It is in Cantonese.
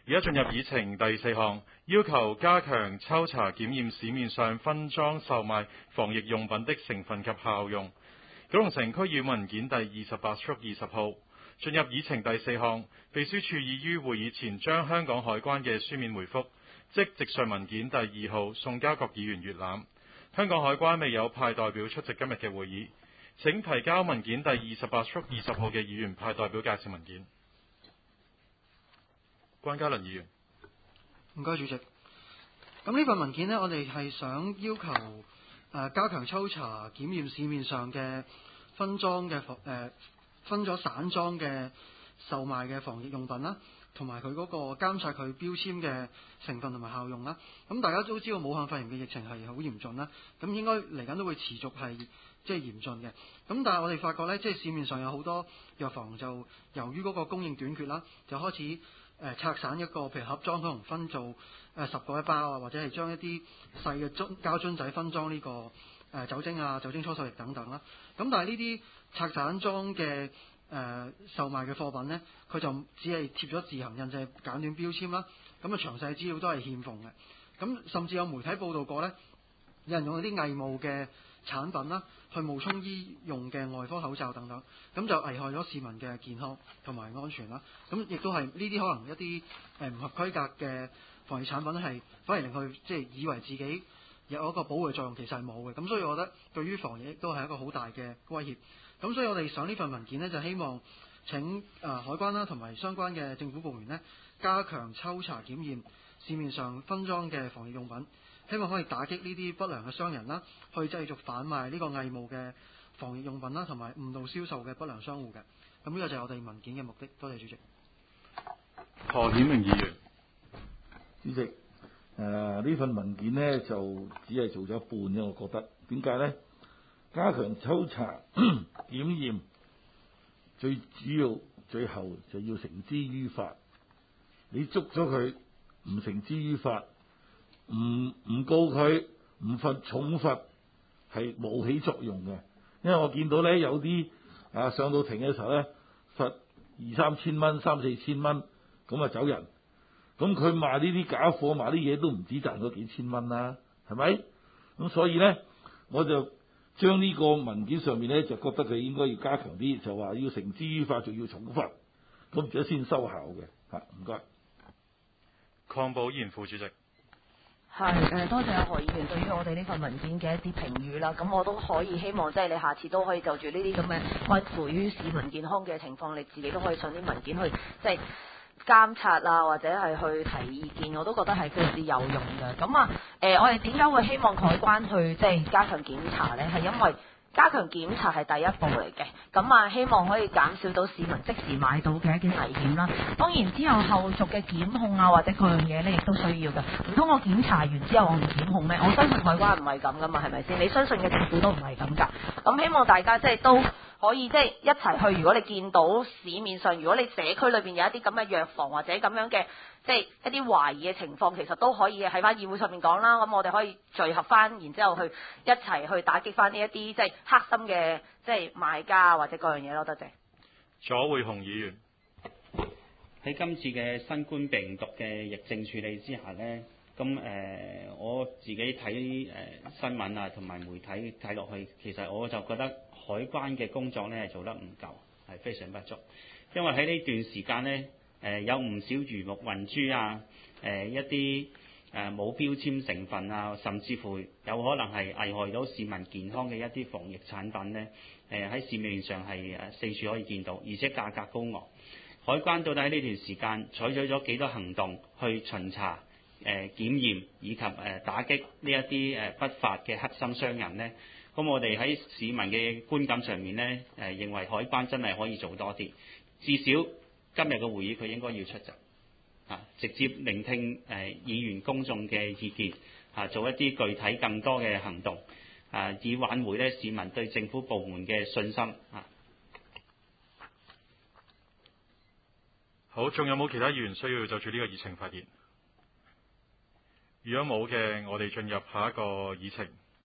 而家進入議程第4項，要求加強抽查檢驗市面上分裝售賣防疫用品的成分及效用。九龍城區議會文件第28/20號。進入議程第4項，秘書處已於會議前將香港海關嘅書面回覆，即直述文件第2號送交各議員閱覽。香港海關未有派代表出席今日嘅會議，請提交文件第28/20號嘅議員派代表介紹文件。關嘉麟議員， 唔該主席。咁呢份文件呢，我哋係想要求加強抽查檢驗市面上嘅分咗散裝嘅售賣嘅防疫用品啦，同埋佢嗰個監察佢標籤嘅成分同埋效用啦。咁大家都知道武漢肺炎嘅疫情係好嚴峻啦，咁應該嚟緊都會持續係即係嚴峻嘅。咁但係我哋發覺呢，即係市面上有好多藥房就由於嗰個供應短缺啦，就開始拆散一個譬如盒裝可能分做10個一包啊，或者係將一啲細嘅膠樽仔分裝呢個酒精啊、酒精搓手液等等啦。咁但係呢啲拆散裝嘅售賣嘅貨品呢，佢就只係貼咗自行印製簡短標籤啦。咁啊詳細資料都係欠奉嘅。咁甚至有媒體報道過呢，有人用一啲偽冒嘅產品啦，去冒充醫用嘅外科口罩等等，咁就危害咗市民嘅健康同埋安全啦。咁亦都係呢啲可能一啲唔合規格嘅防疫產品係反而令佢即係以為自己有一個保護嘅作用，其實係冇嘅。咁所以我覺得對於防疫都係一個好大嘅威脅。咁所以我哋上呢份文件呢，就希望請海關啦同埋相關嘅政府部門呢，加強抽查檢驗市面上分裝嘅防疫用品，希望可以打擊呢啲不良嘅商人啦，去繼續販賣呢個偽冒嘅防疫用品啦，同埋誤導銷售嘅不良商戶嘅。咁呢個就係我哋文件嘅目的。多謝主席。 何顯明議員， 主席，呢份文件呢，就只係做咗一半啫，我覺得點解呢？加強抽查檢驗，最主要最後就要繩之於法。你捉咗佢唔繩之於法，唔告佢，唔罰重罰，係冇起作用嘅。因為我見到咧有啲上到庭嘅時候咧，罰2-3千蚊、3-4千蚊，咁啊走人。咁佢賣呢啲假貨，賣啲嘢都唔止賺咗幾千蚊啦，係咪？咁所以咧，我就將呢個文件上面咧，就覺得佢應該要加強啲，就話要繩之於法，仲要重罰，咁而家先收效嘅。唔該。 鄺寶賢副主席。 係多謝阿何議員對於我哋呢份文件嘅一啲評語啦。咁我都可以希望即係你下次都可以就住呢啲咁嘅關乎於市民健康嘅情況，你自己都可以上啲文件去即係監察啊，或者係去提意見，我都覺得係非常之有用嘅。咁我哋點解會希望海關去即係加強檢查呢？係因為加強檢查係第一步嚟嘅，咁希望可以減少到市民即時買到嘅一啲危險啦。當然之後後續嘅檢控啊或者各樣嘢呢，亦都需要嘅。唔通我檢查完之後我唔檢控咩？我相信海關唔係咁噶嘛，係咪先？你相信嘅政府都唔係咁噶。咁希望大家即係都可以即係一齊去。如果你見到市面上，如果你社區裏邊有一啲咁嘅藥房或者咁樣嘅即係一啲懷疑嘅情況，其實都可以喺翻議會上面講啦。咁我哋可以聚合翻，然之後去一齊去打擊翻呢一啲即係黑心嘅即係賣家或者各樣嘢咯。多謝。 左會雄議員， 喺今次嘅新冠病毒嘅疫症處理之下呢，咁我自己睇新聞啊同埋媒體睇落去，其實我就覺得海關嘅工作呢係做得唔夠，係非常不足。因為喺呢段時間呢，有唔少魚目混珠啊，一啲冇標籤成分啊，甚至乎有可能係危害到市民健康嘅一啲防疫產品呢，喺市面上係四處可以見到，而且價格高昂。海關到底喺呢段時間採取咗幾多行動去巡查、檢驗以及打擊呢一啲不法嘅黑心商人呢？咁我哋喺市民嘅觀感上面呢，認為海關真係可以做多啲，至少今日嘅會議佢應該要出席，直接聆聽議員公眾嘅意見，做一啲具體更多嘅行動，以挽回呢市民對政府部門嘅信心。 好，仲有冇其他議員需要就住呢個議程發言？如果冇嘅，我哋進入下一個議程。